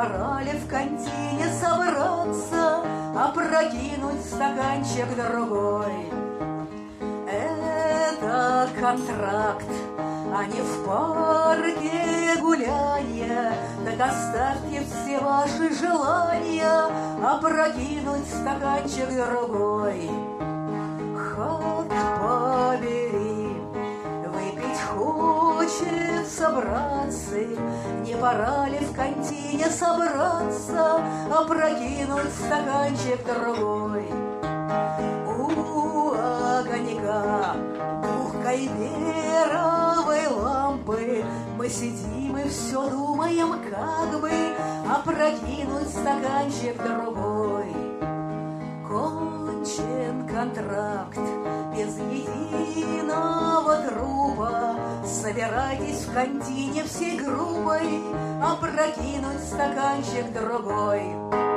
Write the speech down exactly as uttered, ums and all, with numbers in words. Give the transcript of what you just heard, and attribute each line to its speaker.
Speaker 1: пора ли в кантине собраться, опрокинуть стаканчик другой? Это контракт, а не в парке гулянья. Так оставьте все ваши желания, опрокинуть стаканчик другой. Хат побери, выпить хочется, братцы, не пора ли в кантине собраться, опрокинуть стаканчик другой? У огонька двухкайверовой лампы мы сидим и все думаем, как бы опрокинуть стаканчик другой. Кончен контракт без единого трупа, собирайтесь в кантине всей группой, опрокинуть стаканчик другой.